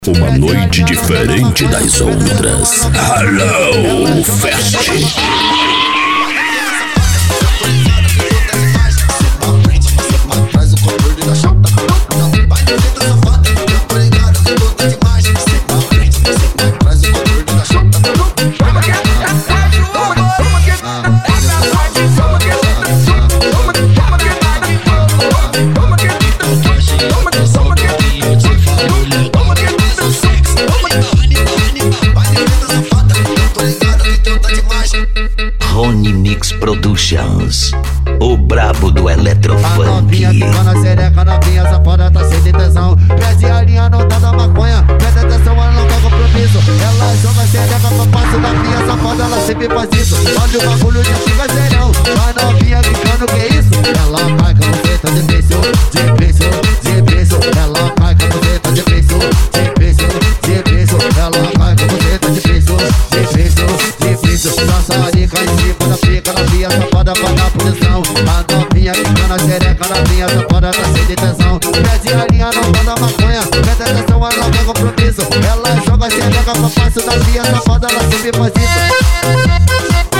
Uma noite diferente das outras. Hello Fest. Rony Mix Productions, o brabo do Eletrofunk. A novinha fica na xereca, novinha safada tá cheia de tesão. Pede a linha anotada maconha, presta atenção, ela não quer compromisso. Ela joga xereca pra passo da minha safada, ela sempre faz isso. Olha o bagulho de fica serão. A novinha ficando, que isso? Ela vai com você de beijo, de beijo, de beijo. Ela vai com você de beijo, de beijo, de beijo. Ela vai com você de beijo, de beijo, de beijo. Sassarica em cima da pica, novinha safada pra dar posição. A novinha fica na xereca, novinha safada tá cheia de tesão. Pede a linha anotada maconha, presta atenção, ela não quer compromisso. Ela joga xereca pra passo da minha safada, ela sempre faz isso.